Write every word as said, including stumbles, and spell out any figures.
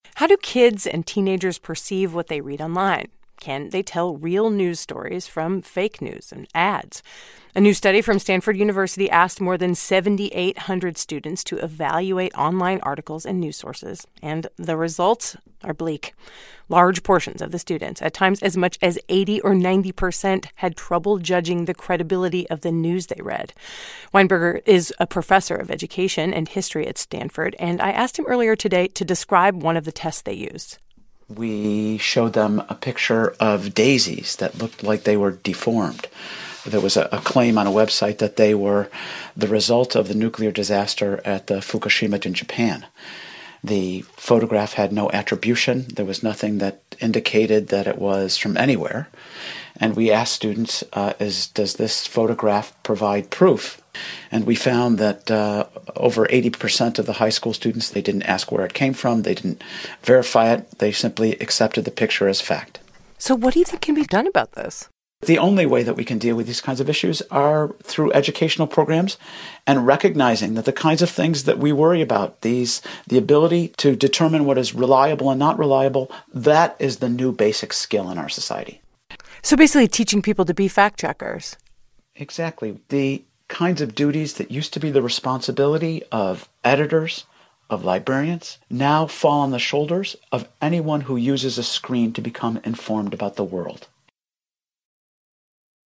How do kids and teenagers perceive what they read online? Can they tell real news stories from fake news and ads? A new study from Stanford University asked more than seven thousand eight hundred students to evaluate online articles and news sources, and the results are bleak. Large portions of the students, at times as much as eighty or ninety percent, had trouble judging the credibility of the news they read. Weinberger is a professor of education and history at Stanford, and I asked him earlier today to describe one of the tests they used. We showed them a picture of daisies that looked like they were deformed. There was a, a claim on a website that they were the result of the nuclear disaster at the Fukushima in Japan. The photograph had no attribution. There was nothing that indicated that it was from anywhere. And we asked students, uh, is, does this photograph provide proof? And we found that uh, over eighty percent of the high school students, they didn't ask where it came from. They didn't verify it. They simply accepted the picture as fact. So what do you think can be done about this? The only way that we can deal with these kinds of issues are through educational programs and recognizing that the kinds of things that we worry about, these the ability to determine what is reliable and not reliable, that is the new basic skill in our society. So basically teaching people to be fact checkers. Exactly. The kinds of duties that used to be the responsibility of editors, of librarians, now fall on the shoulders of anyone who uses a screen to become informed about the world.